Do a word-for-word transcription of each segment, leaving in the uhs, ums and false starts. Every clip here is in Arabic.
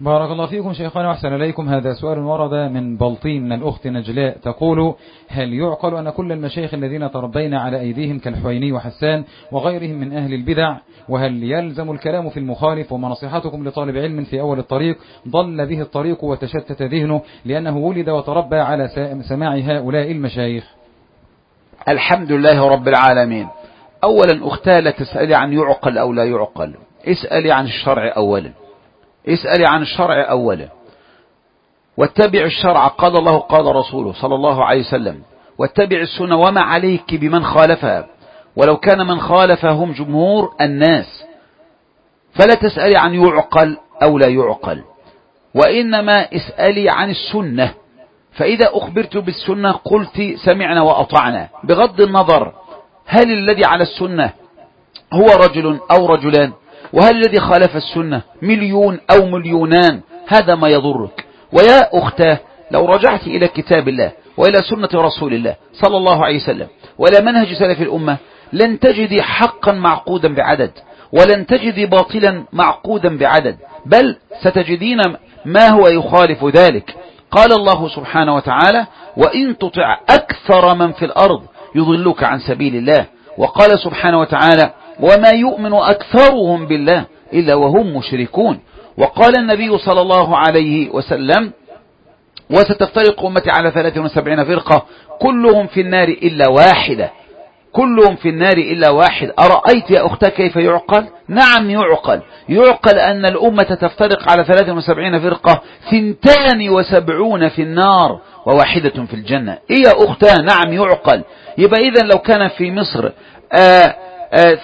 بارك الله فيكم شيخنا وأحسن إليكم. هذا سؤال ورد من بلطيم من الأخت نجلاء، تقول: هل يعقل أن كل المشايخ الذين تربينا على أيديهم كالحويني وحسان وغيرهم من أهل البدع، وهل يلزم الكلام في المخالف؟ وما نصيحتكم لطالب علم في أول الطريق ضل به الطريق وتشتت ذهنه لأنه ولد وتربى على سماع هؤلاء المشايخ؟ الحمد لله رب العالمين. أولا أختاه، لا تسألي عن يعقل أو لا يعقل، اسألي عن الشرع أولا، اسألي عن الشرع أولا، واتبع الشرع، قال الله قال رسوله صلى الله عليه وسلم، واتبع السنة وما عليك بمن خالفها، ولو كان من خالفهم جمهور الناس. فلا تسألي عن يعقل أو لا يعقل، وإنما اسألي عن السنة. فإذا أخبرت بالسنة قلت سمعنا وأطعنا، بغض النظر هل الذي على السنة هو رجل أو رجلان، وهل الذي خالف السنة مليون أو مليونان، هذا ما يضرك. ويا أختاه، لو رجعت إلى كتاب الله وإلى سنة رسول الله صلى الله عليه وسلم وإلى منهج سلف الأمة، لن تجدي حقا معقودا بعدد، ولن تجدي باطلا معقودا بعدد، بل ستجدين ما هو يخالف ذلك. قال الله سبحانه وتعالى: وإن تطع أكثر من في الأرض يضلوك عن سبيل الله. وقال سبحانه وتعالى: وما يؤمن أكثرهم بالله إلا وهم مشركون. وقال النبي صلى الله عليه وسلم: وستفترق أمتي على ثلاث وسبعين فرقة كلهم في النار إلا واحدة، كلهم في النار إلا واحد. أرأيت يا أختي كيف يعقل؟ نعم يعقل. يعقل أن الأمة تفترق على ثلاث وسبعين فرقة، ثنتان وسبعون في النار وواحدة في الجنة. إيه يا أختاه؟ نعم يعقل. يبقى إذن لو كان في مصر آآ آآ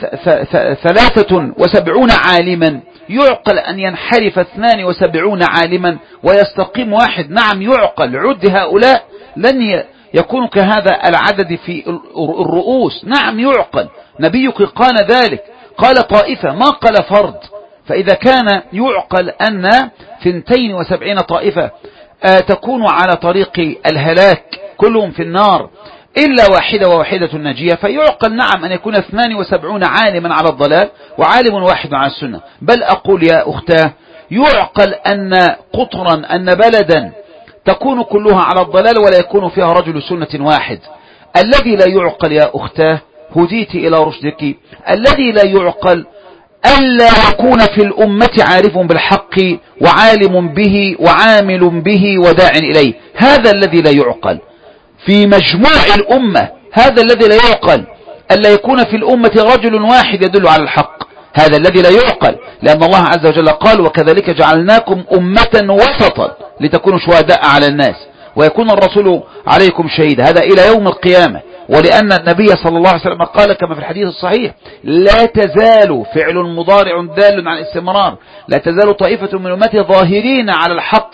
ثلاثة وسبعون عالما، يعقل أن ينحرف اثنان وسبعون عالما ويستقيم واحد. نعم يعقل. عد هؤلاء لن يكون كهذا العدد في الرؤوس. نعم يعقل. نبيك قال ذلك، قال طائفة ما قال فرد. فإذا كان يعقل أن ثنتين وسبعين طائفة تكون على طريق الهلاك كلهم في النار إلا واحدة وواحدة النجية، فيعقل نعم أن يكون اثنان وسبعون عالما على الضلال وعالم واحد على السنة. بل أقول يا أختاه، يعقل أن قطرا أن بلدا تكون كلها على الضلال ولا يكون فيها رجل سنة واحد. الذي لا يعقل يا أختاه، هديت إلى رشدك، الذي لا يعقل ألا يكون في الأمة عارف بالحق وعالم به وعامل به وداع إليه. هذا الذي لا يعقل في مجموع الأمة، هذا الذي لا يعقل. ألا يكون في الأمة رجل واحد يدل على الحق، هذا الذي لا يعقل. لأن الله عز وجل قال: وكذلك جعلناكم أمة وسطا لتكونوا شهداء على الناس ويكون الرسول عليكم شهيدا. هذا إلى يوم القيامة. ولأن النبي صلى الله عليه وسلم قال كما في الحديث الصحيح: لا تزال، فعل مضارع دال على الاستمرار، لا تزال طائفة من أمتي ظاهرين على الحق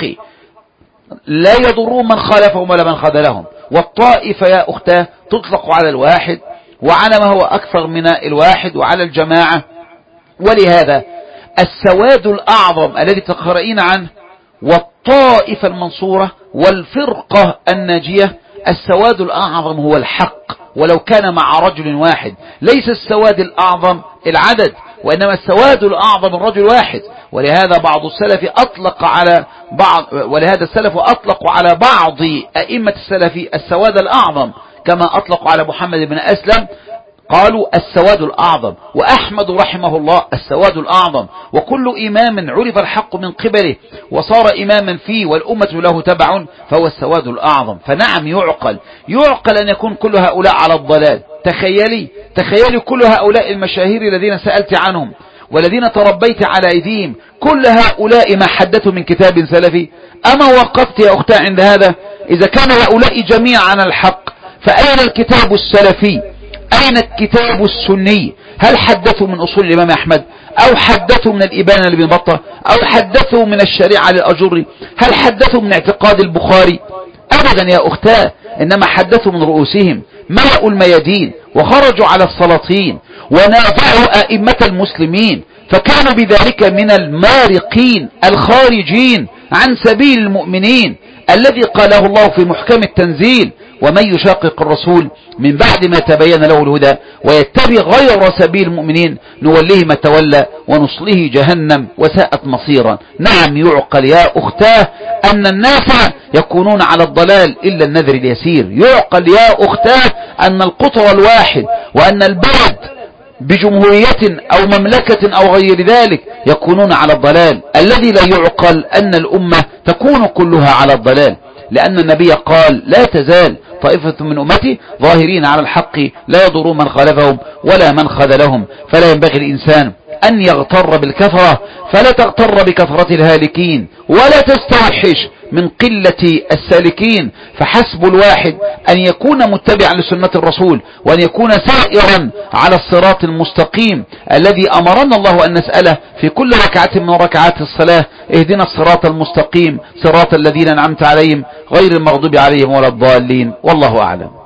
لا يضرون من خالفهم ولا من خذلهم. والطائفة يا أختاه تطلق على الواحد وعلى ما هو أكثر من الواحد وعلى الجماعة. ولهذا السواد الأعظم الذي تقرأين عنه والطائفة المنصورة والفرقة الناجية، السواد الأعظم هو الحق ولو كان مع رجل واحد. ليس السواد الأعظم العدد، وإنما السواد الأعظم الرجل واحد. ولهذا بعض السلف أطلق على بعض ولهذا السلف أطلقوا على بعض أئمة السلف السواد الأعظم، كما أطلقوا على محمد بن أسلم قالوا السواد الأعظم، وأحمد رحمه الله السواد الأعظم. وكل إمام عرف الحق من قبله وصار إماما فيه والأمة له تبع فهو السواد الأعظم. فنعم يعقل، يعقل أن يكون كل هؤلاء على الضلال. تخيلي تخيلي كل هؤلاء المشاهير الذين سألت عنهم والذين تربيت على أيديهم، كل هؤلاء ما حدثوا من كتاب سلفي. أما وقفت يا أختي عند هذا؟ إذا كان هؤلاء جميعا عن الحق، فأين الكتاب السلفي؟ أين الكتاب السني؟ هل حدثوا من أصول الإمام أحمد، أو حدثوا من الإبانة لابن بطة، أو حدثوا من الشريعة للأجري، هل حدثوا من اعتقاد البخاري؟ أبدا يا أختاه، إنما حدثوا من رؤوسهم، ملأوا الميادين وخرجوا على السلاطين ونازعوا أئمة المسلمين، فكانوا بذلك من المارقين الخارجين عن سبيل المؤمنين الذي قاله الله في محكم التنزيل: ومن يشاقق الرسول من بعد ما تبين له الهدى ويتبع غير سبيل المؤمنين نوليه ما تولى ونصله جهنم وساءت مصيرا. نعم يعقل يا أختاه أن الناس يكونون على الضلال إلا النذر اليسير. يعقل يا أختاه أن القطر الواحد وأن البلد بجمهورية أو مملكة أو غير ذلك يكونون على الضلال. الذي لا يعقل أن الأمة تكون كلها على الضلال، لأن النبي قال لا تزال طائفة من أمتي ظاهرين على الحق لا يضروا من خالفهم ولا من خذلهم. فلا ينبغي الإنسان أن يغتر بالكثرة، فلا تغتر بكثرة الهالكين ولا تستوحش من قلة السالكين، فحسب الواحد أن يكون متبعا لسنة الرسول وأن يكون سائرا على الصراط المستقيم الذي أمرنا الله أن نسأله في كل ركعة من ركعات الصلاة: اهدنا الصراط المستقيم صراط الذين أنعمت عليهم غير المغضوب عليهم ولا الضالين. والله أعلم.